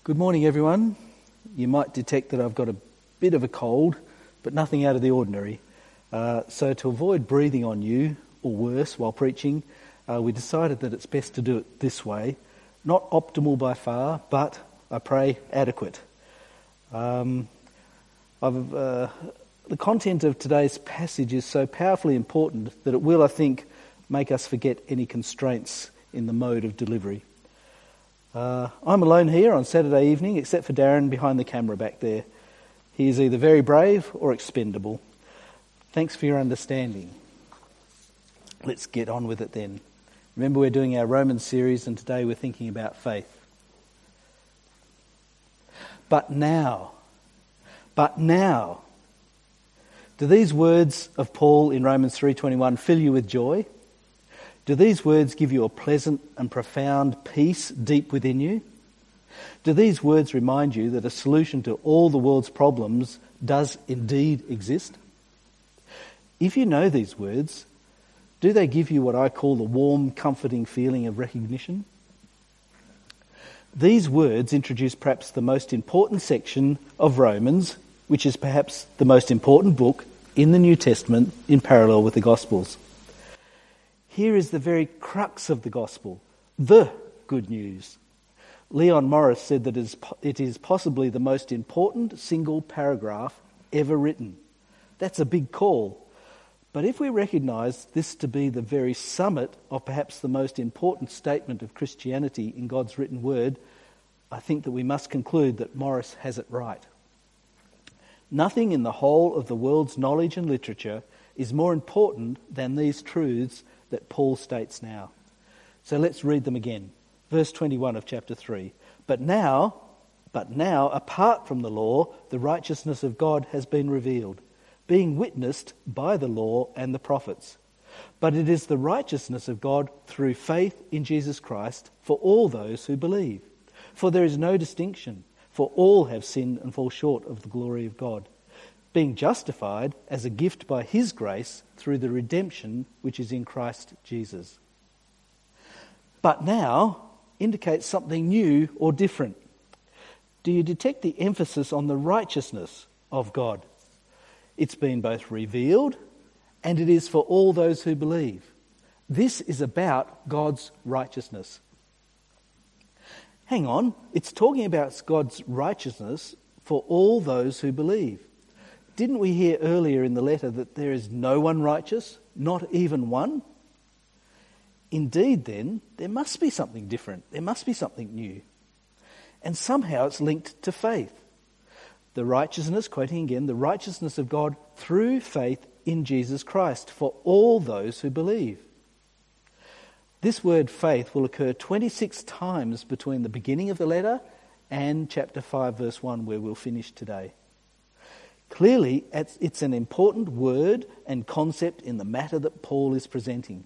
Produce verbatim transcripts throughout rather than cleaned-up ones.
Good morning, everyone. You might detect that I've got a bit of a cold, but nothing out of the ordinary. Uh, so to avoid breathing on you, or worse, while preaching, uh, we decided that it's best to do it this way. Not optimal by far, but, I pray, adequate. Um, I've, uh, the content of today's passage is so powerfully important that it will, I think, make us forget any constraints in the mode of delivery. Uh, I'm alone here on Saturday evening, except for Darren behind the camera back there. He is either very brave or expendable. Thanks for your understanding. Let's get on with it then. Remember, we're doing our Romans series, and today we're thinking about faith. But now, but now, do these words of Paul in Romans three twenty-one fill you with joy? Do these words give you a pleasant and profound peace deep within you? Do these words remind you that a solution to all the world's problems does indeed exist? If you know these words, do they give you what I call the warm, comforting feeling of recognition? These words introduce perhaps the most important section of Romans, which is perhaps the most important book in the New Testament in parallel with the Gospels. Here is the very crux of the gospel, the good news. Leon Morris said that it is possibly the most important single paragraph ever written. That's a big call. But if we recognise this to be the very summit of perhaps the most important statement of Christianity in God's written word, I think that we must conclude that Morris has it right. Nothing in the whole of the world's knowledge and literature is more important than these truths that Paul states now. So let's read them again. Verse twenty-one of chapter three. But now, but now, apart from the law, the righteousness of God has been revealed, being witnessed by the law and the prophets. But it is the righteousness of God through faith in Jesus Christ for all those who believe. For there is no distinction, for all have sinned and fall short of the glory of God, being justified as a gift by his grace through the redemption which is in Christ Jesus. But now indicates something new or different. Do you detect the emphasis on the righteousness of God? It's been both revealed and it is for all those who believe. This is about God's righteousness. Hang on, it's talking about God's righteousness for all those who believe. Didn't we hear earlier in the letter that there is no one righteous, not even one? Indeed, then, there must be something different. There must be something new. And somehow it's linked to faith. The righteousness, quoting again, the righteousness of God through faith in Jesus Christ for all those who believe. This word faith will occur twenty-six times between the beginning of the letter and chapter five, verse one, where we'll finish today. Clearly, it's an important word and concept in the matter that Paul is presenting.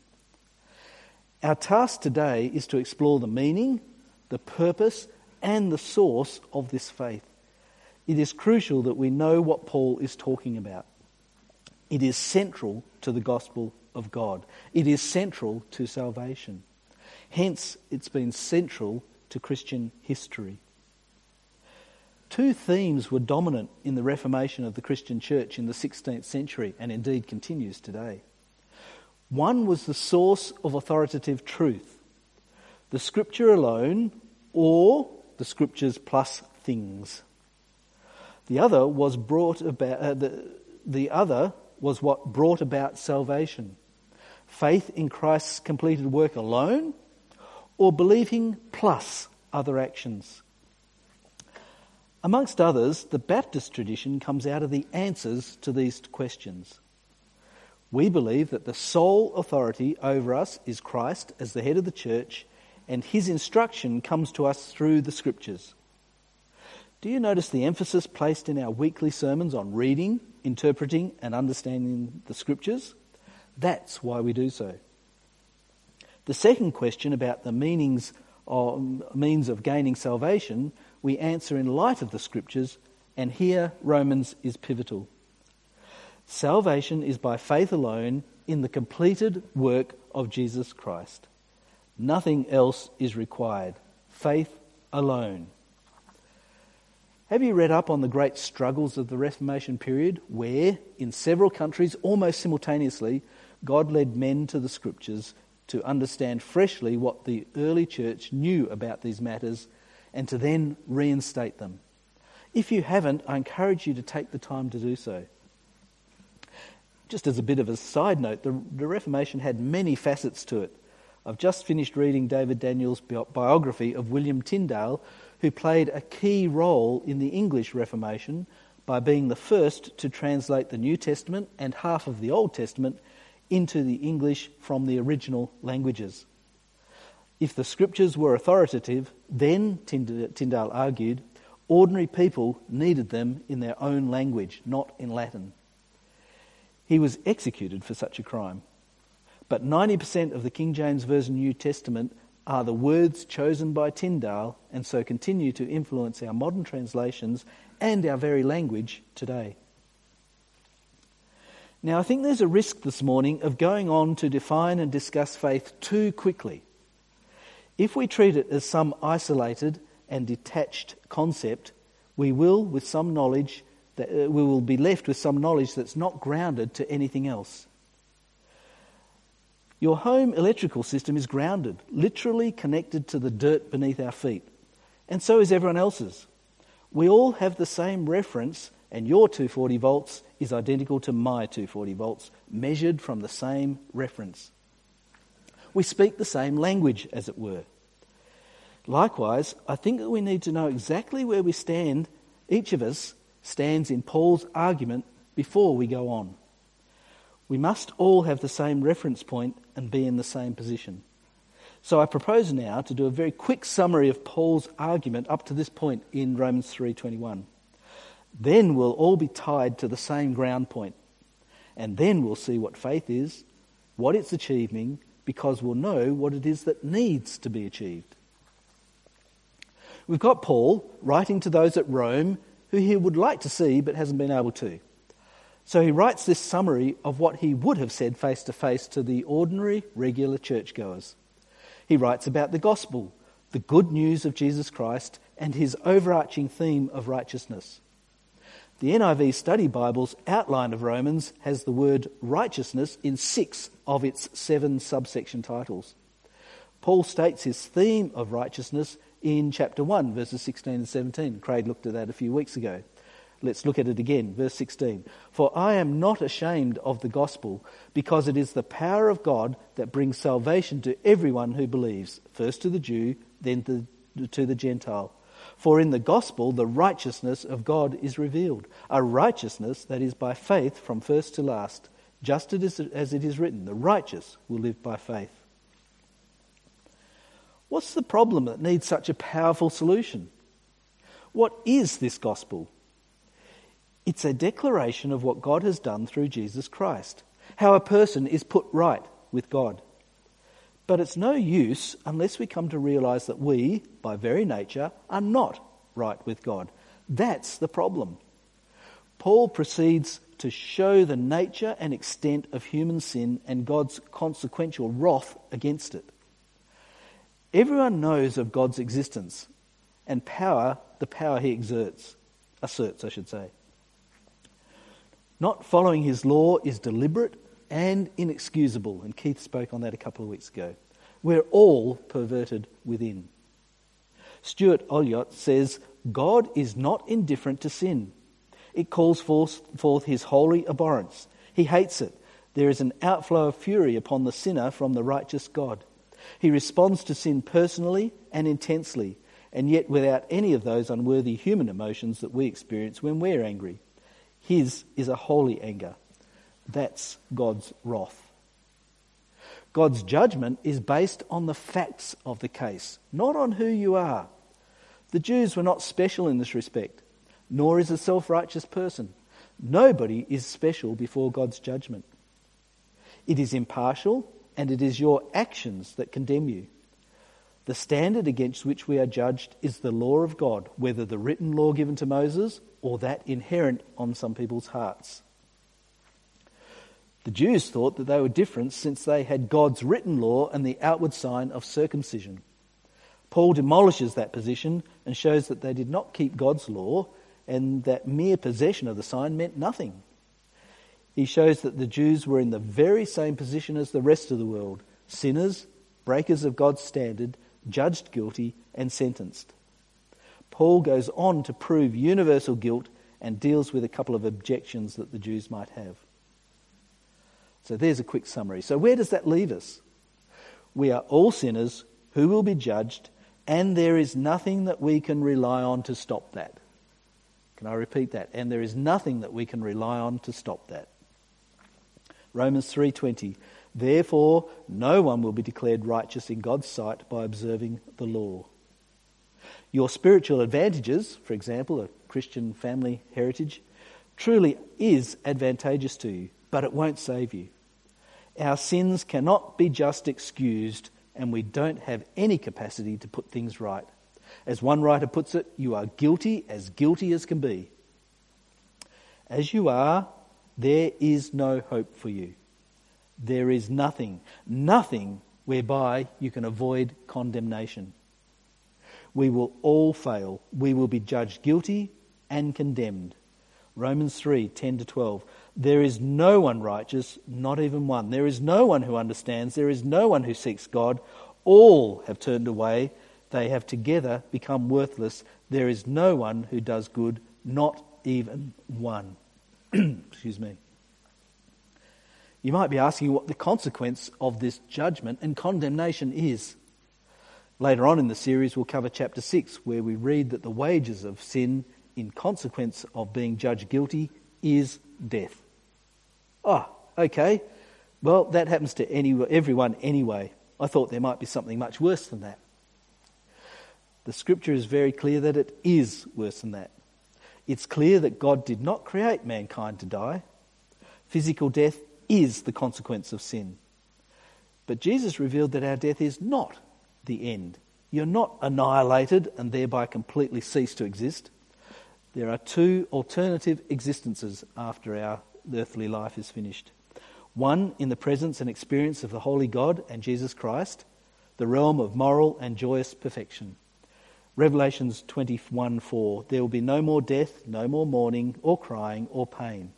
Our task today is to explore the meaning, the purpose, and the source of this faith. It is crucial that we know what Paul is talking about. It is central to the gospel of God. It is central to salvation. Hence, it's been central to Christian history. Two themes were dominant in the Reformation of the Christian Church in the sixteenth century, and indeed continues today. One was the source of authoritative truth, the Scripture alone, or the Scriptures plus things. The other was brought about. Uh, the, the other was what brought about salvation: faith in Christ's completed work alone, or believing plus other actions. Amongst others, the Baptist tradition comes out of the answers to these questions. We believe that the sole authority over us is Christ as the head of the church, and his instruction comes to us through the Scriptures. Do you notice the emphasis placed in our weekly sermons on reading, interpreting, and understanding the Scriptures? That's why we do so. The second question about the meanings of, means of gaining salvation we answer in light of the Scriptures, and here Romans is pivotal. Salvation is by faith alone in the completed work of Jesus Christ. Nothing else is required. Faith alone. Have you read up on the great struggles of the Reformation period where, in several countries almost simultaneously, God led men to the Scriptures to understand freshly what the early church knew about these matters and to then reinstate them? If you haven't, I encourage you to take the time to do so. Just as a bit of a side note, the, the Reformation had many facets to it. I've just finished reading David Daniels' bi- biography of William Tyndale, who played a key role in the English Reformation by being the first to translate the New Testament and half of the Old Testament into the English from the original languages. If the Scriptures were authoritative, then, Tyndale argued, ordinary people needed them in their own language, not in Latin. He was executed for such a crime. But ninety percent of the King James Version New Testament are the words chosen by Tyndale and so continue to influence our modern translations and our very language today. Now, I think there's a risk this morning of going on to define and discuss faith too quickly. If we treat it as some isolated and detached concept, we will, with some knowledge, that uh, we will be left with some knowledge that's not grounded to anything else. Your home electrical system is grounded, literally connected to the dirt beneath our feet, and so is everyone else's. We all have the same reference, and your two hundred forty volts is identical to my two hundred forty volts, measured from the same reference. We speak the same language, as it were. Likewise, I think that we need to know exactly where we stand, each of us stands in Paul's argument before we go on. We must all have the same reference point and be in the same position. So I propose now to do a very quick summary of Paul's argument up to this point in Romans three twenty-one. Then we'll all be tied to the same ground point. And then we'll see what faith is, what it's achieving, because we'll know what it is that needs to be achieved. We've got Paul writing to those at Rome who he would like to see but hasn't been able to. So he writes this summary of what he would have said face to face to the ordinary, regular churchgoers. He writes about the gospel, the good news of Jesus Christ, and his overarching theme of righteousness. The N I V Study Bible's outline of Romans has the word righteousness in six of its seven subsection titles. Paul states his theme of righteousness in chapter one, verses sixteen and seventeen. Craig looked at that a few weeks ago. Let's look at it again, verse sixteen. For I am not ashamed of the gospel, because it is the power of God that brings salvation to everyone who believes, first to the Jew, then to, to the Gentile. For in the gospel the righteousness of God is revealed, a righteousness that is by faith from first to last, just as it is written, the righteous will live by faith. What's the problem that needs such a powerful solution? What is this gospel? It's a declaration of what God has done through Jesus Christ, how a person is put right with God. But it's no use unless we come to realise that we, by very nature, are not right with God. That's the problem. Paul proceeds to show the nature and extent of human sin and God's consequential wrath against it. Everyone knows of God's existence and power, the power he exerts, asserts, I should say. Not following his law is deliberate and inexcusable, and Keith spoke on that a couple of weeks ago. We're all perverted within. Stuart Olyott says, God is not indifferent to sin. It calls forth, forth his holy abhorrence. He hates it. There is an outflow of fury upon the sinner from the righteous God. He responds to sin personally and intensely, and yet without any of those unworthy human emotions that we experience when we're angry. His is a holy anger. That's God's wrath. God's judgment is based on the facts of the case, not on who you are. The Jews were not special in this respect, nor is a self-righteous person. Nobody is special before God's judgment. It is impartial, and it is your actions that condemn you. The standard against which we are judged is the law of God, whether the written law given to Moses or that inherent on some people's hearts. The Jews thought that they were different since they had God's written law and the outward sign of circumcision. Paul demolishes that position and shows that they did not keep God's law, and that mere possession of the sign meant nothing. He shows that the Jews were in the very same position as the rest of the world, sinners, breakers of God's standard, judged guilty and sentenced. Paul goes on to prove universal guilt and deals with a couple of objections that the Jews might have. So there's a quick summary. So where does that leave us? We are all sinners who will be judged, and there is nothing that we can rely on to stop that. Can I repeat that? And there is nothing that we can rely on to stop that. Romans three twenty. Therefore, no one will be declared righteous in God's sight by observing the law. Your spiritual advantages, for example, a Christian family heritage, truly is advantageous to you, but it won't save you. Our sins cannot be just excused, and we don't have any capacity to put things right. As one writer puts it, you are guilty as guilty as can be. As you are, there is no hope for you. There is nothing, nothing whereby you can avoid condemnation. We will all fail. We will be judged guilty and condemned. Romans three ten to twelve. There is no one righteous, not even one. There is no one who understands. There is no one who seeks God. All have turned away. They have together become worthless. There is no one who does good, not even one. Excuse me. You might be asking what the consequence of this judgment and condemnation is. Later on in the series, we'll cover chapter six, where we read that the wages of sin in consequence of being judged guilty is death. Oh, okay. Well, that happens to any, everyone anyway. I thought there might be something much worse than that. The scripture is very clear that it is worse than that. It's clear that God did not create mankind to die. Physical death is the consequence of sin. But Jesus revealed that our death is not the end. You're not annihilated and thereby completely cease to exist. There are two alternative existences after our earthly life is finished. One in the presence and experience of the Holy God and Jesus Christ, the realm of moral and joyous perfection. Revelations twenty-one four, there will be no more death, no more mourning or crying or pain.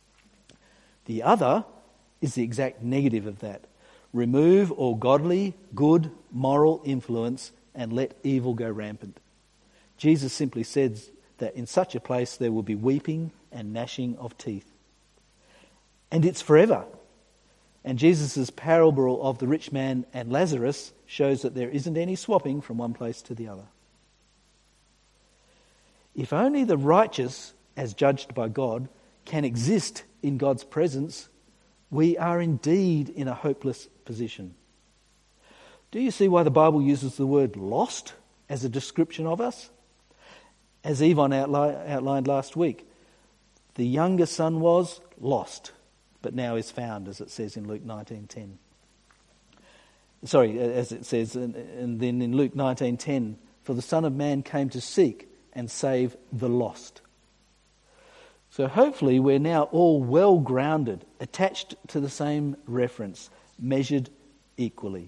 The other is the exact negative of that. Remove all godly, good, moral influence and let evil go rampant. Jesus simply says that in such a place there will be weeping and gnashing of teeth. And it's forever. And Jesus' parable of the rich man and Lazarus shows that there isn't any swapping from one place to the other. If only the righteous, as judged by God, can exist in God's presence, we are indeed in a hopeless position. Do you see why the Bible uses the word lost as a description of us? As Yvonne outli- outlined last week, the younger son was lost, but now is found, as it says in Luke nineteen ten. Sorry, as it says, and, and then in Luke nineteen ten, for the Son of Man came to seek and save the lost. So hopefully we're now all well grounded, attached to the same reference, measured equally.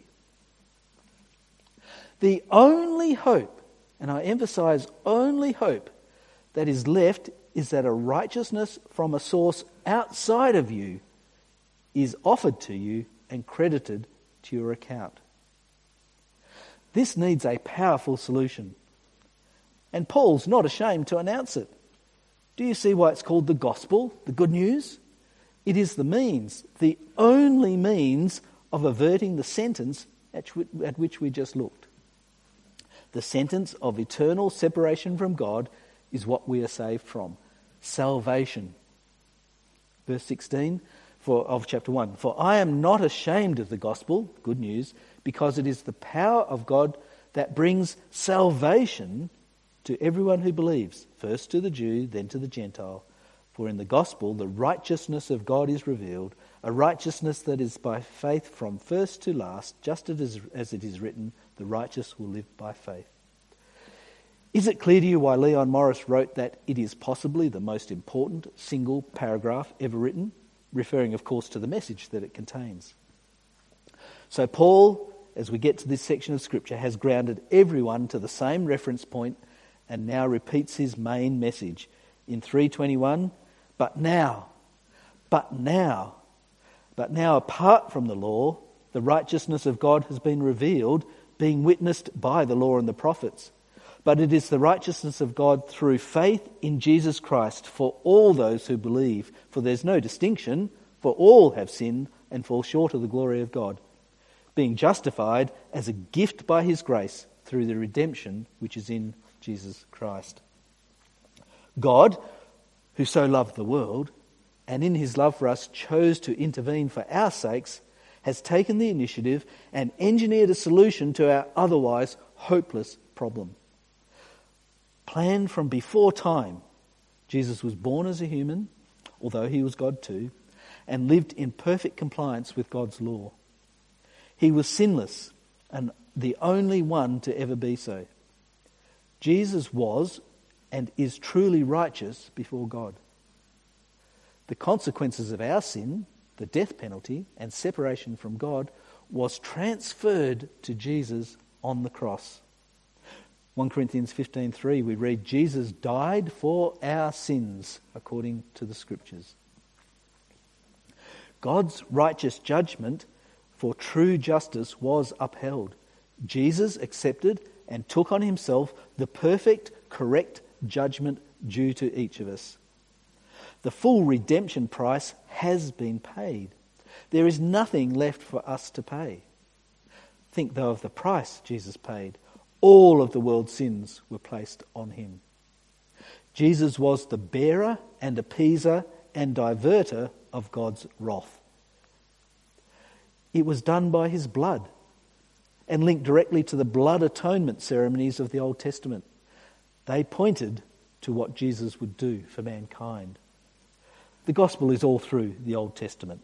The only hope, and I emphasize only hope, that is left is that a righteousness from a source outside of you is offered to you and credited to your account. This needs a powerful solution. And Paul's not ashamed to announce it. Do you see why it's called the gospel, the good news? It is the means, the only means of averting the sentence at which we just looked. The sentence of eternal separation from God is what we are saved from. Salvation. Verse sixteen for, of chapter one. For I am not ashamed of the gospel, good news, because it is the power of God that brings salvation to everyone who believes, first to the Jew, then to the Gentile. For in the gospel the righteousness of God is revealed, a righteousness that is by faith from first to last, just as, as it is written, the righteous will live by faith. Is it clear to you why Leon Morris wrote that it is possibly the most important single paragraph ever written, referring of course to the message that it contains? So Paul, as we get to this section of Scripture, has grounded everyone to the same reference point and now repeats his main message. in three twenty-one, but now, but now, but now apart from the law, the righteousness of God has been revealed, being witnessed by the law and the prophets. But it is the righteousness of God through faith in Jesus Christ for all those who believe. For there's no distinction, for all have sinned and fall short of the glory of God, being justified as a gift by his grace through the redemption which is in Jesus Christ. God, who so loved the world, and in his love for us chose to intervene for our sakes, has taken the initiative and engineered a solution to our otherwise hopeless problem. Planned from before time, Jesus was born as a human, although he was God too, and lived in perfect compliance with God's law. He was sinless and the only one to ever be so. Jesus was and is truly righteous before God. The consequences of our sin, the death penalty and separation from God, was transferred to Jesus on the cross. First Corinthians fifteen three, we read, Jesus died for our sins according to the Scriptures. God's righteous judgment for true justice was upheld. Jesus accepted and took on himself the perfect, correct judgment due to each of us. The full redemption price has been paid. There is nothing left for us to pay. Think, though, of the price Jesus paid. All of the world's sins were placed on him. Jesus was the bearer and appeaser and diverter of God's wrath. It was done by his blood and linked directly to the blood atonement ceremonies of the Old Testament. They pointed to what Jesus would do for mankind. The gospel is all through the Old Testament.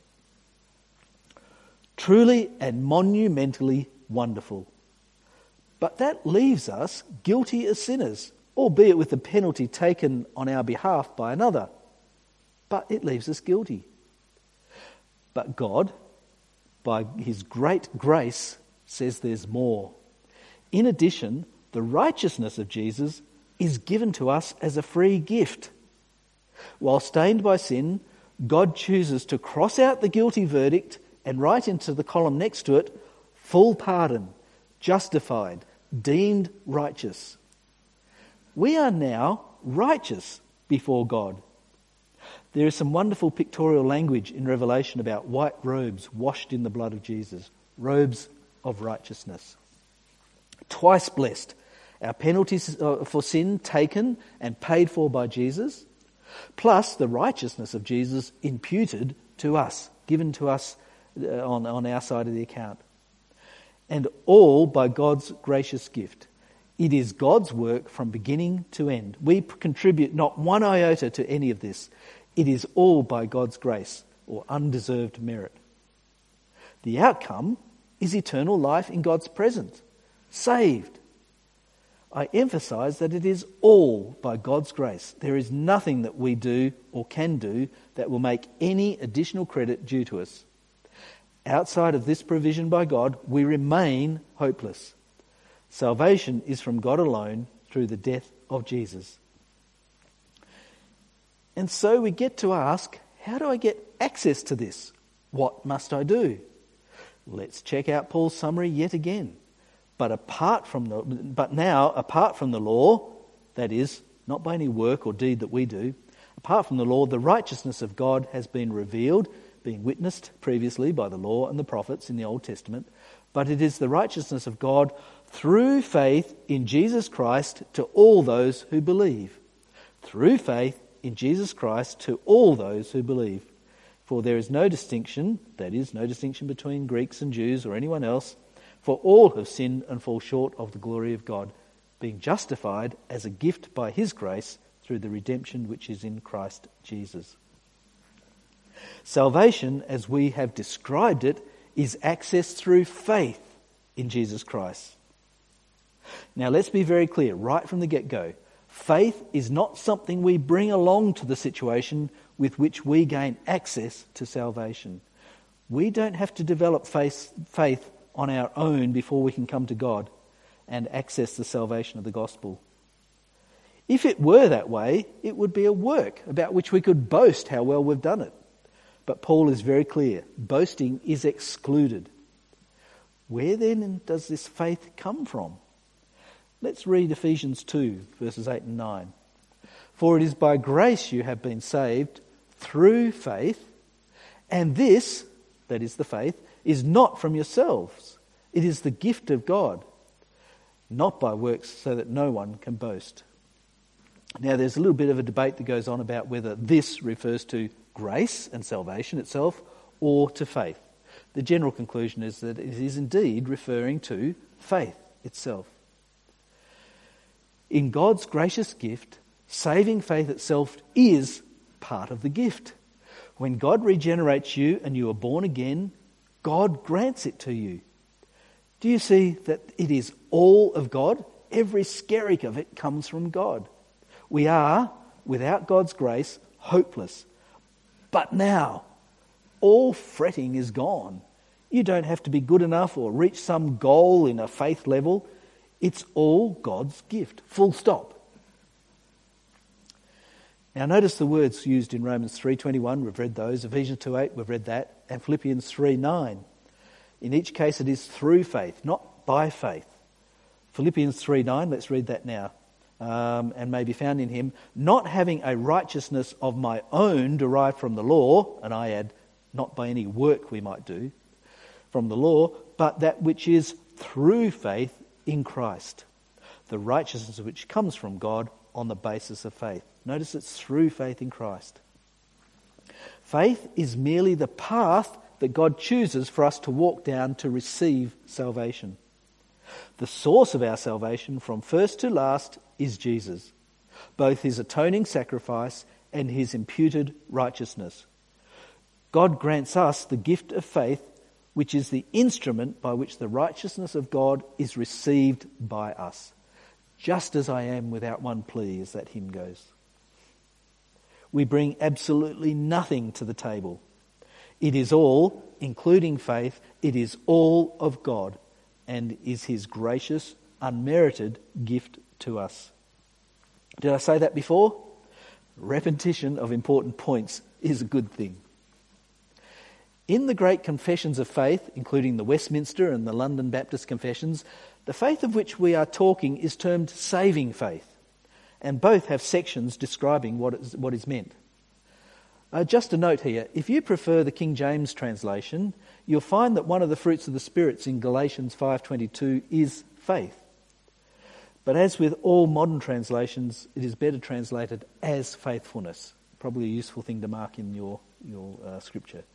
Truly and monumentally wonderful. But that leaves us guilty as sinners, albeit with the penalty taken on our behalf by another. But it leaves us guilty. But God, by his great grace, says there's more. In addition, the righteousness of Jesus is given to us as a free gift. While stained by sin, God chooses to cross out the guilty verdict and write into the column next to it, full pardon, justified, deemed righteous. We are now righteous before God. There is some wonderful pictorial language in Revelation about white robes washed in the blood of Jesus, robes of righteousness. Twice blessed, our penalties for sin taken and paid for by Jesus, plus the righteousness of Jesus imputed to us, given to us on, on our side of the account. And all by God's gracious gift. It is God's work from beginning to end. We contribute not one iota to any of this. It is all by God's grace or undeserved merit. The outcome is eternal life in God's presence, saved. I emphasize that it is all by God's grace. There is nothing that we do or can do that will make any additional credit due to us. Outside of this provision by God, we remain hopeless. Salvation is from God alone through the death of Jesus. And so we get to ask, how do I get access to this? What must I do? Let's check out Paul's summary yet again. But apart from the, but now, apart from the law, that is, not by any work or deed that we do, apart from the law, the righteousness of God has been revealed, being witnessed previously by the law and the prophets in the Old Testament, but it is the righteousness of God through faith in Jesus Christ to all those who believe. Through faith in Jesus Christ to all those who believe. For there is no distinction, that is, no distinction between Greeks and Jews or anyone else, for all have sinned and fall short of the glory of God, being justified as a gift by his grace through the redemption which is in Christ Jesus. Salvation, as we have described it, is accessed through faith in Jesus Christ. Now let's be very clear right from the get-go. Faith is not something we bring along to the situation with which we gain access to salvation. We don't have to develop faith, faith on our own before we can come to God and access the salvation of the gospel. If it were that way, it would be a work about which we could boast how well we've done it. But Paul is very clear. Boasting is excluded. Where then does this faith come from? Let's read Ephesians two, verses eight and nine. For it is by grace you have been saved through faith, and this, that is the faith, is not from yourselves. It is the gift of God, not by works, so that no one can boast. Now there's a little bit of a debate that goes on about whether this refers to grace and salvation itself or to faith. The general conclusion is that it is indeed referring to faith itself. In God's gracious gift, saving faith itself is part of the gift. When God regenerates you and you are born again, God grants it to you. Do you see that it is all of God? Every skerrick of it comes from God. We are, without God's grace, hopeless. But now, all fretting is gone. You don't have to be good enough or reach some goal in a faith level. It's all God's gift. Full stop. Now notice the words used in Romans three twenty-one, we've read those, Ephesians two eight, we've read that, and Philippians three nine. In each case it is through faith, not by faith. Philippians three nine, let's read that now, um, and may be found in him, not having a righteousness of my own derived from the law, and I add, not by any work we might do, from the law, but that which is through faith in Christ, the righteousness which comes from God on the basis of faith. Notice it's through faith in Christ. Faith is merely the path that God chooses for us to walk down to receive salvation. The source of our salvation from first to last is Jesus, both his atoning sacrifice and his imputed righteousness. God grants us the gift of faith, which is the instrument by which the righteousness of God is received by us. Just as I am without one plea, as that hymn goes. We bring absolutely nothing to the table. It is all, including faith, it is all of God and is his gracious, unmerited gift to us. Did I say that before? Repetition of important points is a good thing. In the great confessions of faith, including the Westminster and the London Baptist Confessions, the faith of which we are talking is termed saving faith, and both have sections describing what is, what is meant. Uh, just a note here, if you prefer the King James translation, you'll find that one of the fruits of the Spirits in Galatians five twenty-two is faith. But as with all modern translations, it is better translated as faithfulness. Probably a useful thing to mark in your, your uh, scripture.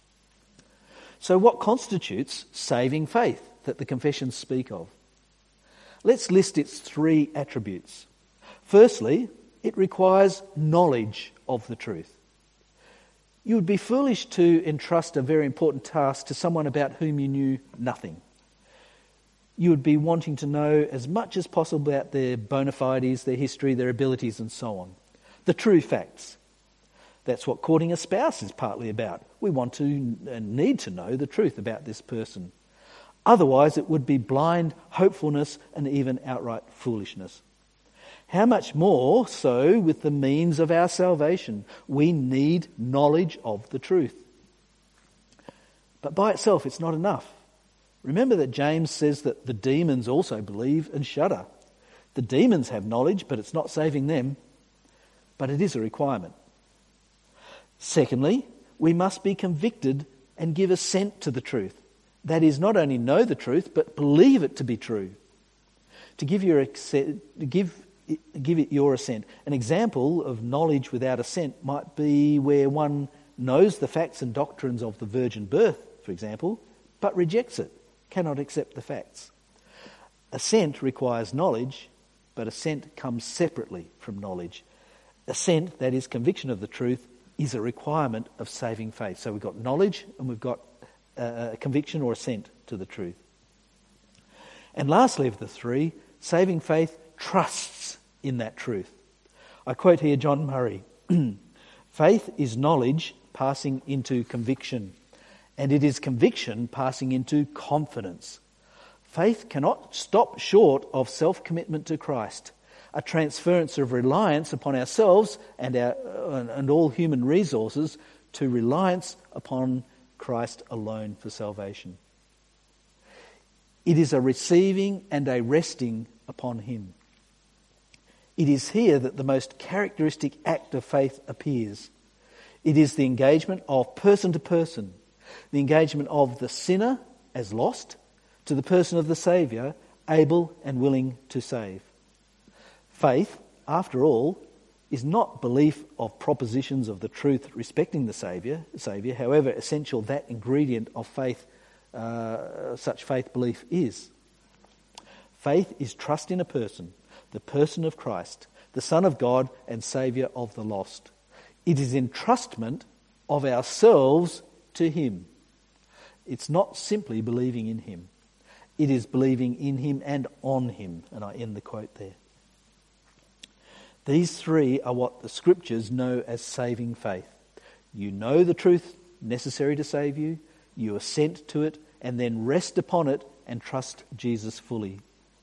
So what constitutes saving faith that the confessions speak of? Let's list its three attributes. Firstly, it requires knowledge of the truth. You would be foolish to entrust a very important task to someone about whom you knew nothing. You would be wanting to know as much as possible about their bona fides, their history, their abilities and so on. The true facts. That's what courting a spouse is partly about. We want to and need to know the truth about this person. Otherwise, it would be blind hopefulness and even outright foolishness. How much more so with the means of our salvation? We need knowledge of the truth. But by itself, it's not enough. Remember that James says that the demons also believe and shudder. The demons have knowledge, but it's not saving them. But it is a requirement. Secondly, we must be convicted and give assent to the truth. That is, not only know the truth, but believe it to be true. To give your to give give it your assent. An example of knowledge without assent might be where one knows the facts and doctrines of the virgin birth, for example, but rejects it, cannot accept the facts. Assent requires knowledge, but assent comes separately from knowledge. Assent, that is conviction of the truth, is a requirement of saving faith. So we've got knowledge and we've got uh, conviction or assent to the truth. And lastly of the three, saving faith trusts in that truth. I quote here John Murray. Faith is knowledge passing into conviction, and it is conviction passing into confidence. Faith cannot stop short of self-commitment to Christ a transference of reliance upon ourselves and, our, and all human resources to reliance upon Christ alone for salvation. It is a receiving and a resting upon him. It is here that the most characteristic act of faith appears. It is the engagement of person to person, the engagement of the sinner as lost to the person of the Saviour, able and willing to save. Faith, after all, is not belief of propositions of the truth respecting the Saviour, Saviour, however essential that ingredient of faith, uh, such faith belief is. Faith is trust in a person, the person of Christ, the Son of God and Saviour of the lost. It is entrustment of ourselves to him. It's not simply believing in him. It is believing in him and on him. And I end the quote there. These three are what the Scriptures know as saving faith. You know the truth necessary to save you, you assent to it, and then rest upon it and trust Jesus fully.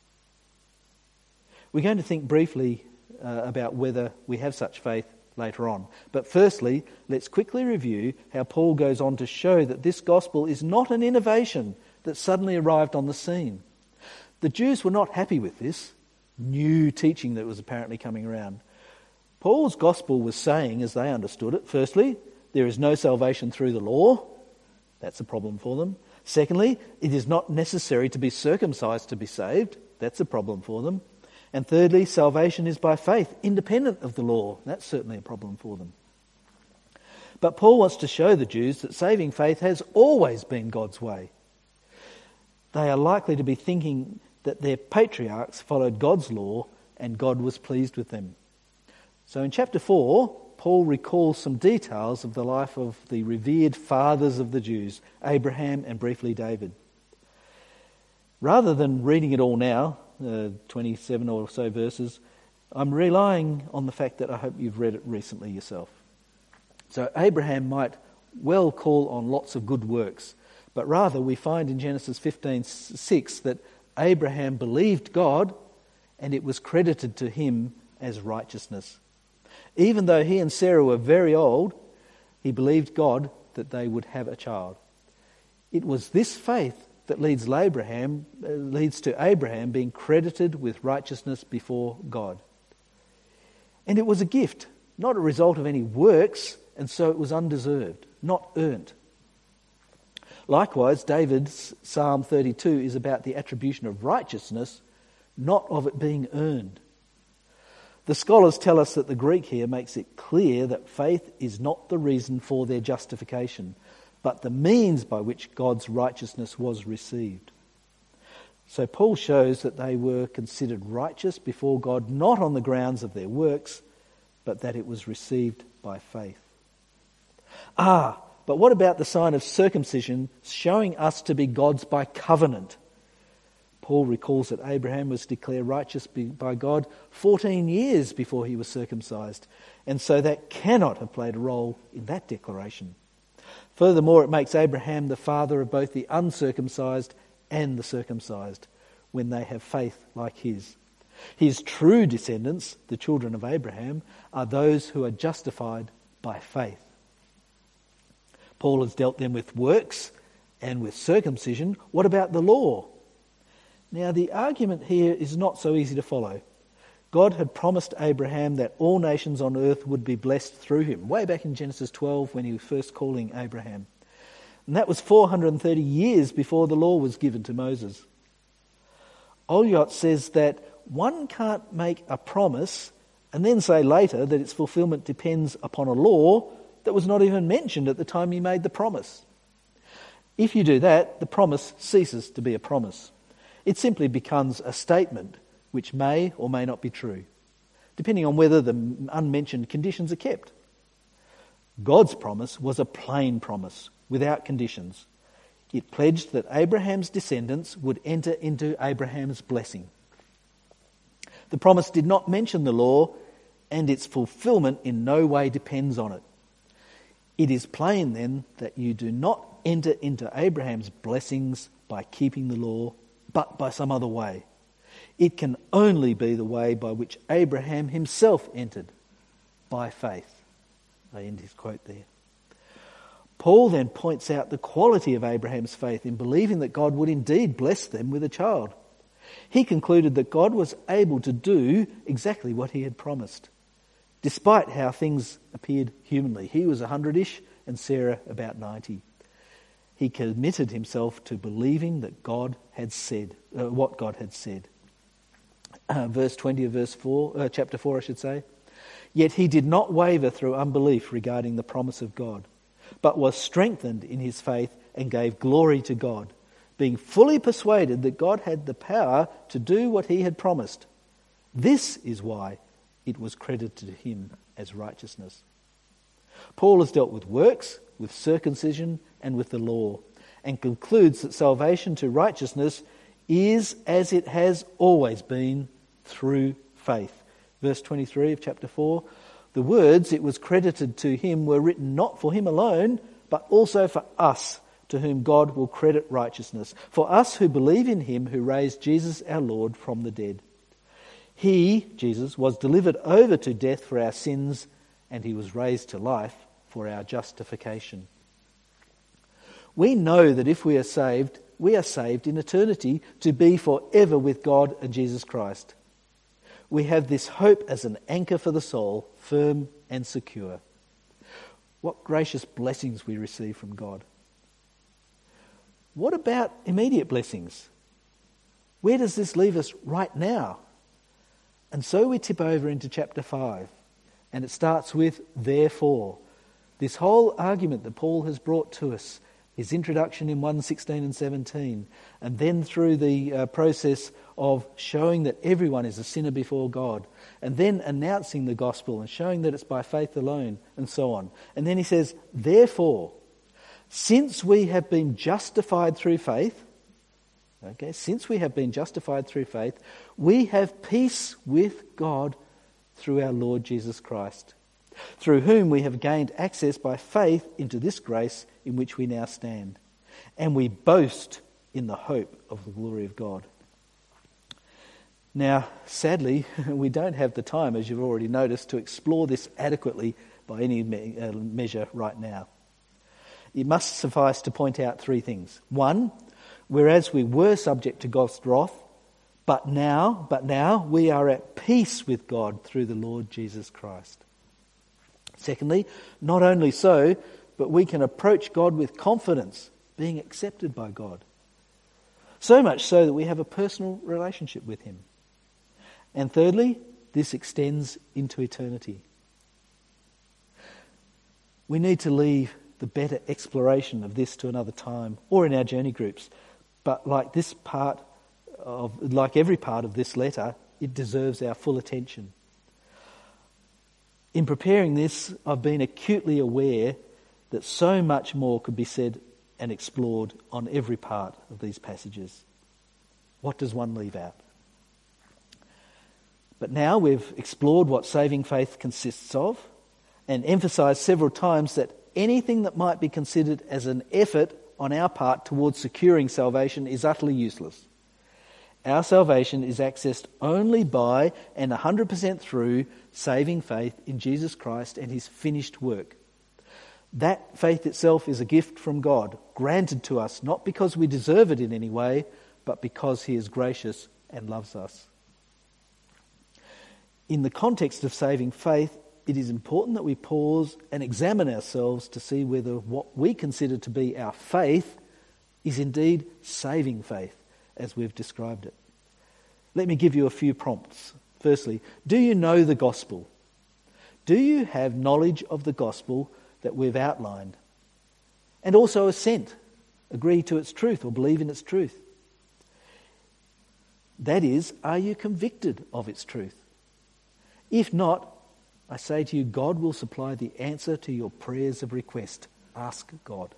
We're going to think briefly uh, about whether we have such faith later on. But firstly, let's quickly review how Paul goes on to show that this gospel is not an innovation that suddenly arrived on the scene. The Jews were not happy with this new teaching that was apparently coming around. Paul's gospel was saying, as they understood it, firstly, there is no salvation through the law. That's a problem for them. Secondly, it is not necessary to be circumcised to be saved. That's a problem for them. And thirdly, salvation is by faith, independent of the law. That's certainly a problem for them. But Paul wants to show the Jews that saving faith has always been God's way. They are likely to be thinking that their patriarchs followed God's law and God was pleased with them. So in chapter four, Paul recalls some details of the life of the revered fathers of the Jews, Abraham and briefly David. Rather than reading it all now, uh, twenty-seven or so verses, I'm relying on the fact that I hope you've read it recently yourself. So Abraham might well call on lots of good works, but rather we find in Genesis fifteen six that Abraham believed God and it was credited to him as righteousness. Even though he and Sarah were very old, he believed God that they would have a child. It was this faith that leads Abraham, uh, leads to Abraham being credited with righteousness before God. And it was a gift, not a result of any works, and so it was undeserved, not earned. Likewise, David's Psalm thirty-two is about the attribution of righteousness, not of it being earned. The scholars tell us that the Greek here makes it clear that faith is not the reason for their justification, but the means by which God's righteousness was received. So Paul shows that they were considered righteous before God not on the grounds of their works, but that it was received by faith. Ah, but what about the sign of circumcision showing us to be God's by covenant? Paul recalls that Abraham was declared righteous by God fourteen years before he was circumcised, and so that cannot have played a role in that declaration. Furthermore, it makes Abraham the father of both the uncircumcised and the circumcised when they have faith like his. His true descendants, the children of Abraham, are those who are justified by faith. Paul has dealt then with works and with circumcision. What about the law? Now, the argument here is not so easy to follow. God had promised Abraham that all nations on earth would be blessed through him, way back in Genesis twelve when he was first calling Abraham. And that was four hundred thirty years before the law was given to Moses. Olyott says that one can't make a promise and then say later that its fulfillment depends upon a law that was not even mentioned at the time he made the promise. If you do that, the promise ceases to be a promise. It simply becomes a statement which may or may not be true, depending on whether the unmentioned conditions are kept. God's promise was a plain promise, without conditions. It pledged that Abraham's descendants would enter into Abraham's blessing. The promise did not mention the law, and its fulfillment in no way depends on it. It is plain then that you do not enter into Abraham's blessings by keeping the law, but by some other way. It can only be the way by which Abraham himself entered, by faith. I end his quote there. Paul then points out the quality of Abraham's faith in believing that God would indeed bless them with a child. He concluded that God was able to do exactly what he had promised, despite how things appeared humanly. He was a hundred-ish and Sarah about ninety. He committed himself to believing that God had said, uh, what God had said. Uh, verse twenty of verse four, uh, chapter four, I should say. Yet he did not waver through unbelief regarding the promise of God, but was strengthened in his faith and gave glory to God, being fully persuaded that God had the power to do what he had promised. This is why it was credited to him as righteousness. Paul has dealt with works, with circumcision, and with the law, and concludes that salvation to righteousness is as it has always been, through faith. Verse twenty-three of chapter four, the words "it was credited to him" were written not for him alone, but also for us, to whom God will credit righteousness, for us who believe in him who raised Jesus our Lord from the dead. He, Jesus, was delivered over to death for our sins, and he was raised to life for our justification. We know that if we are saved, we are saved in eternity to be forever with God and Jesus Christ. We have this hope as an anchor for the soul, firm and secure. What gracious blessings we receive from God. What about immediate blessings? Where does this leave us right now? And so we tip over into chapter five, and it starts with "therefore." This whole argument that Paul has brought to us, his introduction in one sixteen and seventeen, and then through the uh, process of showing that everyone is a sinner before God, and then announcing the gospel and showing that it's by faith alone, and so on. And then he says, "Therefore, since we have been justified through faith," okay, since we have been justified through faith, "we have peace with God through our Lord Jesus Christ, through whom we have gained access by faith into this grace in which we now stand. And we boast in the hope of the glory of God." Now, sadly, we don't have the time, as you've already noticed, to explore this adequately by any me- uh, measure right now. It must suffice to point out three things. One, whereas we were subject to God's wrath, but now, but now we are at peace with God through the Lord Jesus Christ. Secondly, not only so, but we can approach God with confidence, being accepted by God. So much so that we have a personal relationship with him. And thirdly, this extends into eternity. We need to leave the better exploration of this to another time, or in our journey groups. But like this part of, like every part of this letter, it deserves our full attention. In preparing this, I've been acutely aware that so much more could be said and explored on every part of these passages. What does one leave out? But now we've explored what saving faith consists of and emphasised several times that anything that might be considered as an effort on our part towards securing salvation is utterly useless. Our salvation is accessed only by and one hundred percent through saving faith in Jesus Christ and his finished work. That faith itself is a gift from God, granted to us not because we deserve it in any way, but because he is gracious and loves us. In the context of saving faith, it is important that we pause and examine ourselves to see whether what we consider to be our faith is indeed saving faith, as we've described it. Let me give you a few prompts. Firstly, do you know the gospel? Do you have knowledge of the gospel that we've outlined? And also assent, agree to its truth or believe in its truth. That is, are you convicted of its truth? If not, I say to you, God will supply the answer to your prayers of request. Ask God.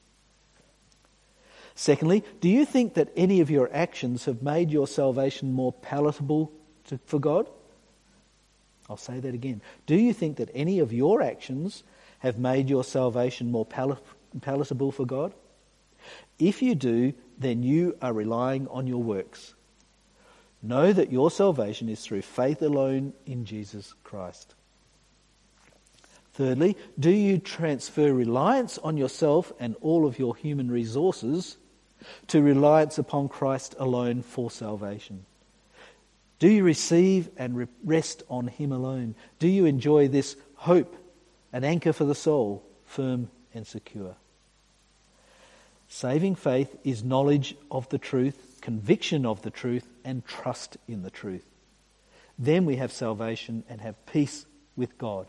Secondly, do you think that any of your actions have made your salvation more palatable to, for God? I'll say that again. Do you think that any of your actions have made your salvation more pal- palatable for God? If you do, then you are relying on your works. Know that your salvation is through faith alone in Jesus Christ. Thirdly, do you transfer reliance on yourself and all of your human resources to reliance upon Christ alone for salvation? Do you receive and rest on him alone? Do you enjoy this hope, an anchor for the soul, firm and secure? Saving faith is knowledge of the truth, conviction of the truth, and trust in the truth. Then we have salvation and have peace with God.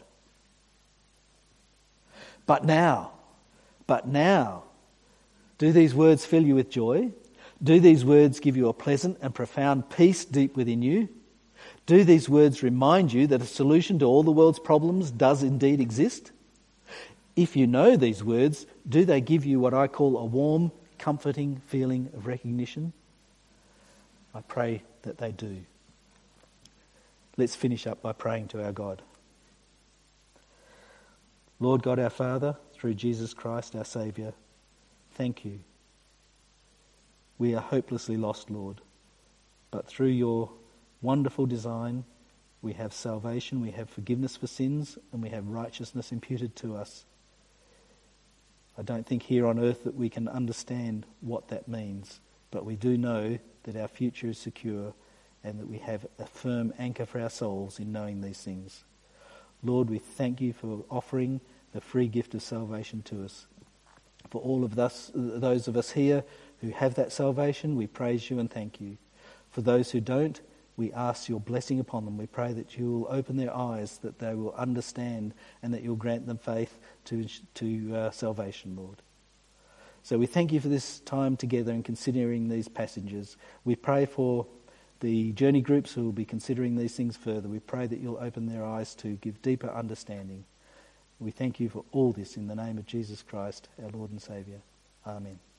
But now, but now, do these words fill you with joy? Do these words give you a pleasant and profound peace deep within you? Do these words remind you that a solution to all the world's problems does indeed exist? If you know these words, do they give you what I call a warm, comforting feeling of recognition? I pray that they do. Let's finish up by praying to our God. Lord God, our Father, through Jesus Christ, our Saviour, thank you. We are hopelessly lost, Lord, but through your wonderful design, we have salvation, we have forgiveness for sins, and we have righteousness imputed to us. I don't think here on earth that we can understand what that means, but we do know that our future is secure and that we have a firm anchor for our souls in knowing these things. Lord, we thank you for offering the free gift of salvation to us. For all of us, those of us here who have that salvation, we praise you and thank you. For those who don't, we ask your blessing upon them. We pray that you will open their eyes, that they will understand, and that you'll grant them faith to, to uh, salvation, Lord. So we thank you for this time together and considering these passages. We pray for the journey groups who will be considering these things further. We pray that you'll open their eyes to give deeper understanding. We thank you for all this in the name of Jesus Christ, our Lord and Saviour. Amen.